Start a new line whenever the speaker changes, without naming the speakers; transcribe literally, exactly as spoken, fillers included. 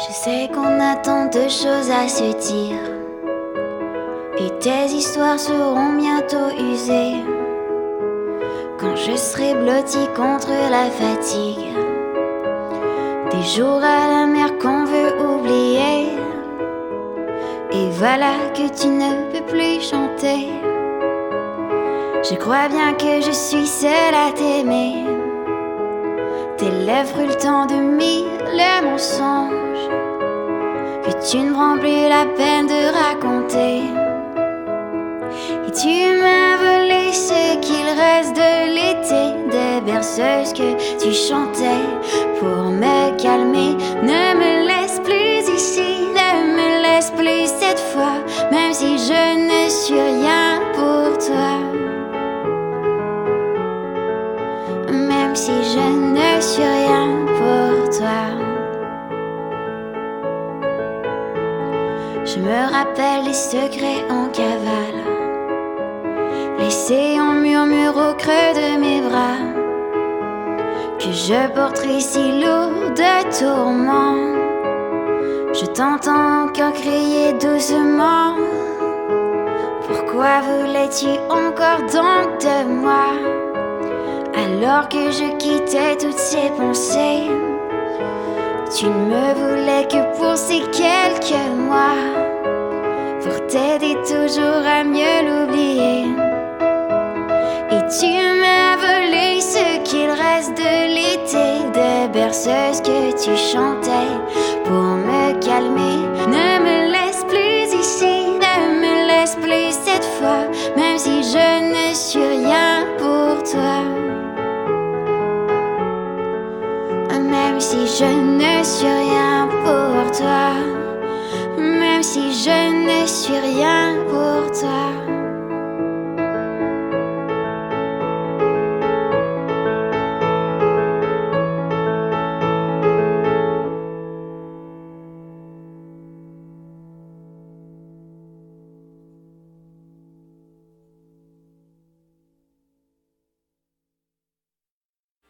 Je sais qu'on a tant de choses à se dire, et tes histoires seront bientôt usées. Quand je serai blotti contre la fatigue, des jours à la mer qu'on veut oublier. Et voilà que tu ne peux plus chanter. Je crois bien que je suis seule à t'aimer. Tes lèvres brûlent tant de mille mensonges que tu ne prends plus la peine de raconter. Et tu m'as volé ce qu'il reste de l'été, des berceuses que tu chantais pour me calmer. Ne me laisse plus ici, ne me laisse plus cette fois, même si je ne suis rien pour toi. Même si je ne suis rien pour toi. Je me rappelle les secrets en cavale, laissés en murmure au creux de mes bras, que je porterai si lourd de tourments. Je t'entends encore crier doucement. Pourquoi voulais-tu encore donc de moi, alors que je quittais toutes ces pensées? Tu ne me voulais que pour ces quelques mois, pour t'aider toujours à mieux l'oublier. Et tu m'as volé ce qu'il reste de l'été, des berceuses que tu chantais pour me calmer. Ne me laisse plus ici, ne me laisse plus cette fois, même si je ne suis rien pour toi. Même si je ne suis rien pour toi, même si je ne suis rien pour toi.